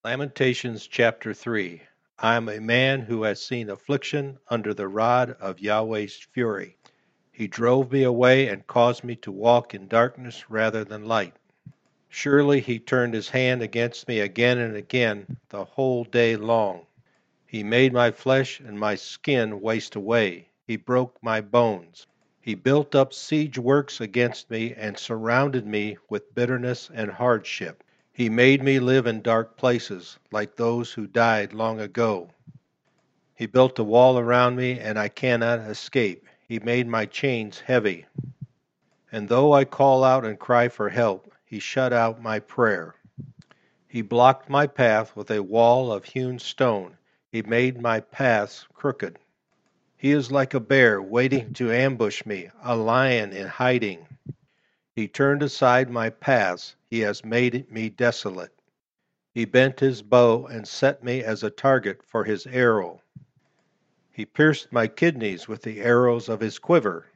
Lamentations chapter 3. I am a man who has seen affliction under the rod of Yahweh's fury. He drove me away and caused me to walk in darkness rather than light. Surely he turned his hand against me again and again the whole day long. He made my flesh and my skin waste away. He broke my bones. He built up siege works against me and surrounded me with bitterness and hardship. He made me live in dark places, like those who died long ago. He built a wall around me, and I cannot escape. He made my chains heavy. And though I call out and cry for help, he shut out my prayer. He blocked my path with a wall of hewn stone. He made my paths crooked. He is like a bear waiting to ambush me, a lion in hiding. He turned aside my paths. He has made me desolate. He bent his bow and set me as a target for his arrow. He pierced my kidneys with the arrows of his quiver.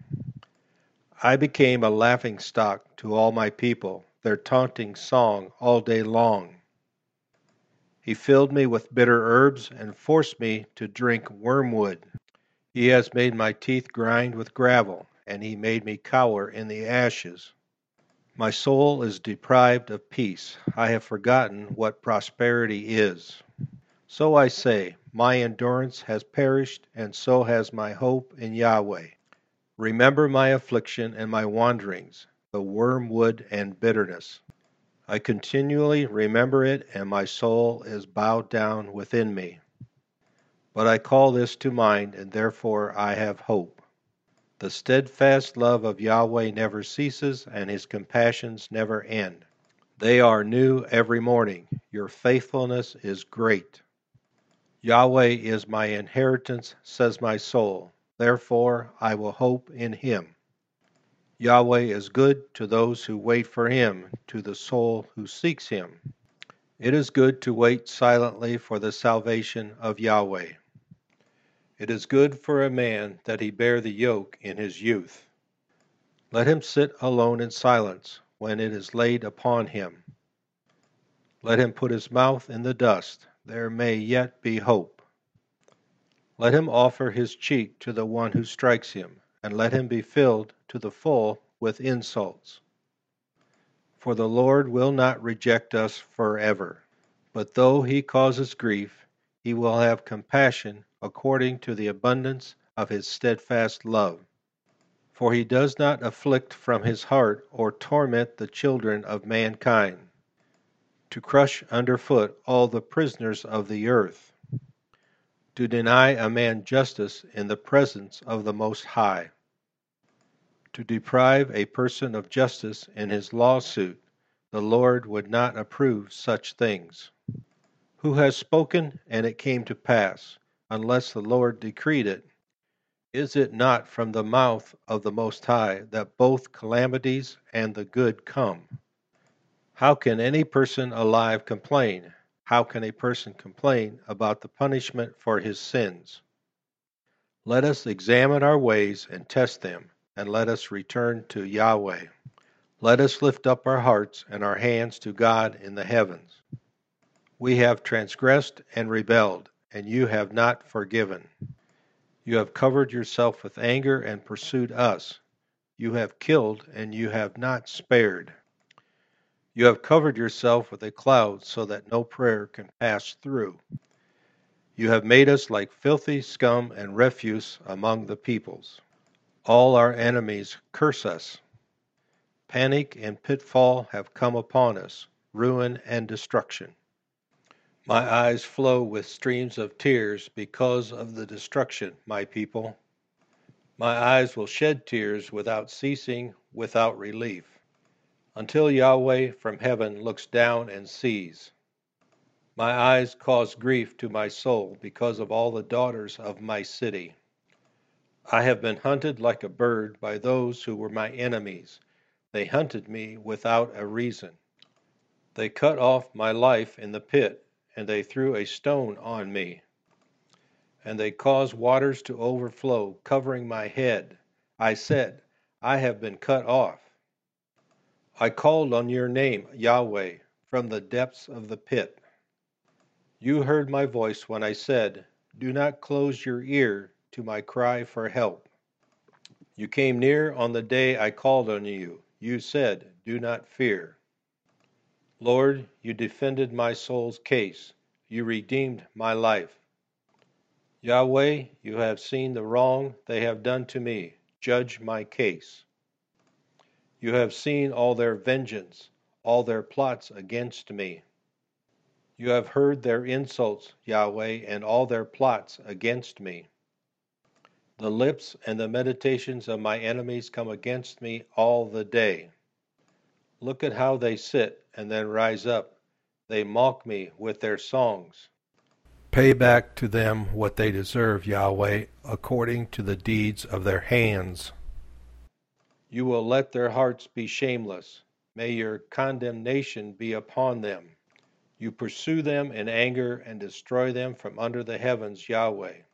I became a laughingstock to all my people, their taunting song all day long. He filled me with bitter herbs and forced me to drink wormwood. He has made my teeth grind with gravel, and he made me cower in the ashes. My soul is deprived of peace. I have forgotten what prosperity is. So I say, my endurance has perished, and so has my hope in Yahweh. Remember my affliction and my wanderings, the wormwood and bitterness. I continually remember it, and my soul is bowed down within me. But I call this to mind, and therefore I have hope. The steadfast love of Yahweh never ceases, and his compassions never end. They are new every morning. Your faithfulness is great. Yahweh is my inheritance, says my soul. Therefore I will hope in him. Yahweh is good to those who wait for him, to the soul who seeks him. It is good to wait silently for the salvation of Yahweh. It is good for a man that he bear the yoke in his youth. Let him sit alone in silence when it is laid upon him. Let him put his mouth in the dust. There may yet be hope. Let him offer his cheek to the one who strikes him, and let him be filled to the full with insults. For the Lord will not reject us forever, but though he causes grief, he will have compassion according to the abundance of his steadfast love. For he does not afflict from his heart or torment the children of mankind, to crush underfoot all the prisoners of the earth, to deny a man justice in the presence of the Most High, to deprive a person of justice in his lawsuit. The Lord would not approve such things. Who has spoken, and it came to pass, unless the Lord decreed it? Is it not from the mouth of the Most High that both calamities and the good come? How can any person alive complain? How can a person complain about the punishment for his sins? Let us examine our ways and test them, and let us return to Yahweh. Let us lift up our hearts and our hands to God in the heavens. We have transgressed and rebelled, and you have not forgiven. You have covered yourself with anger and pursued us. You have killed, and you have not spared. You have covered yourself with a cloud so that no prayer can pass through. You have made us like filthy scum and refuse among the peoples. All our enemies curse us. Panic and pitfall have come upon us, ruin and destruction. My eyes flow with streams of tears because of the destruction, my people. My eyes will shed tears without ceasing, without relief, until Yahweh from heaven looks down and sees. My eyes cause grief to my soul because of all the daughters of my city. I have been hunted like a bird by those who were my enemies. They hunted me without a reason. They cut off my life in the pit, and they threw a stone on me. And they caused waters to overflow, covering my head. I said, I have been cut off. I called on your name, Yahweh, from the depths of the pit. You heard my voice when I said, "Do not close your ear to my cry for help." You came near on the day I called on you. You said, "Do not fear." Lord, you defended my soul's case. You redeemed my life. Yahweh, you have seen the wrong they have done to me. Judge my case. You have seen all their vengeance, all their plots against me. You have heard their insults, Yahweh, and all their plots against me. The lips and the meditations of my enemies come against me all the day. Look at how they sit and then rise up. They mock me with their songs. Pay back to them what they deserve, Yahweh, according to the deeds of their hands. You will let their hearts be shameless. May your condemnation be upon them. You pursue them in anger and destroy them from under the heavens, Yahweh.